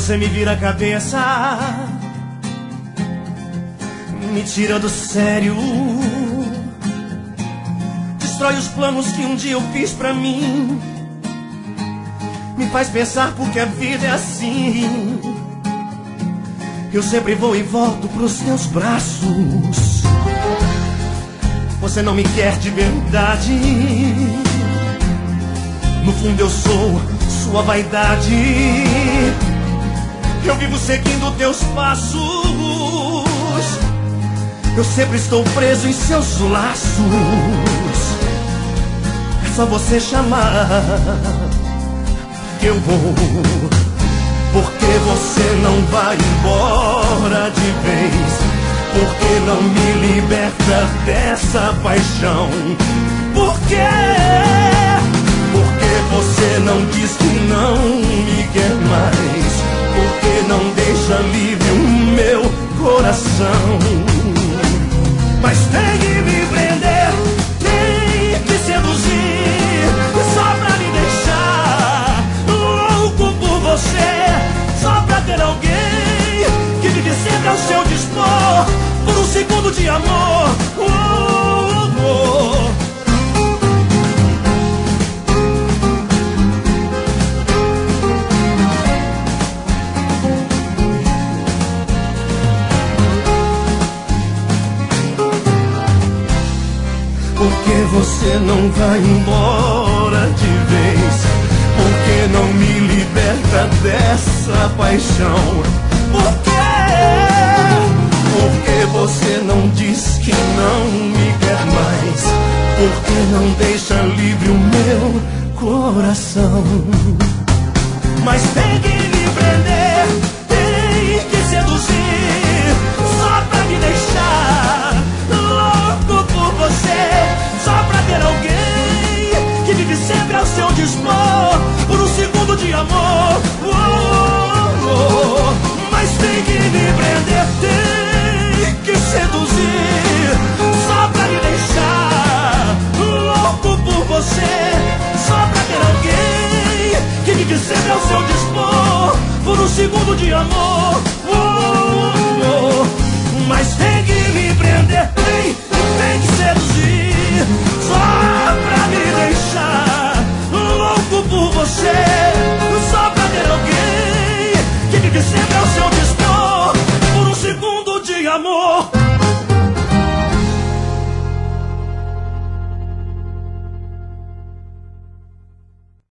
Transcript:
Você me vira a cabeça, me tira do sério, destrói os planos que um dia eu fiz pra mim, me faz pensar porque a vida é assim. Eu sempre vou e volto pros teus braços. Você não me quer de verdade, no fundo eu sou sua vaidade. Eu vivo seguindo teus passos, eu sempre estou preso em seus laços. É só você chamar que eu vou, porque você não vai embora de vez, porque não me liberta dessa paixão. Por quê? Porque você não diz que não me quer mais, porque não deixa livre o meu coração. Mas tem que me prender, tem que seduzir, só pra me deixar louco por você, só pra ter alguém que vive sempre ao seu dispor, por um segundo de amor. Porque você não vai embora de vez, porque não me liberta dessa paixão. Por quê? Porque você não diz que não me quer mais, porque não deixa livre o meu coração. Mas tem que me prender, tem que seduzir, só pra me deixar louco por você, só pra ter alguém que vive sempre ao seu dispor, por um segundo de amor. Mas tem que me prender, tem que seduzir, só pra me deixar louco por você, só pra ter alguém que vive sempre ao seu dispor, por um segundo de amor. Mas tem que me prender, tem que seduzir, só pra me deixar louco por você, só pra ter alguém que vive sempre ao seu dispor, por um segundo de amor.